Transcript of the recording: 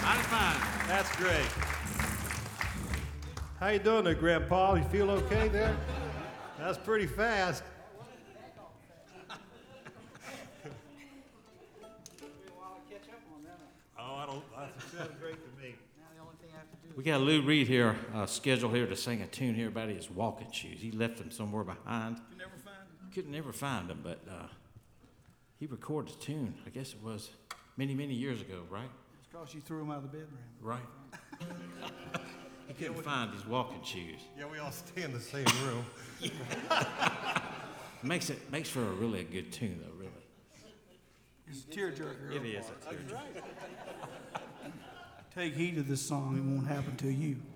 Mighty fine. That's great. How you doing there, Grandpa? You feel okay there? That's pretty fast. That sounds great to me. We got Lou Reed here, scheduled here to sing a tune here about his walking shoes. He left them somewhere behind. Couldn't never find them, but he recorded a tune. I guess it was many, many years ago, right? It's because you threw him out of the bedroom. Right. He couldn't find his walking shoes. Yeah, we all stay in the same room. Makes for a really good tune, though. Really. It's a tearjerker. It is a tearjerker. Take heed of this song, it won't happen to you.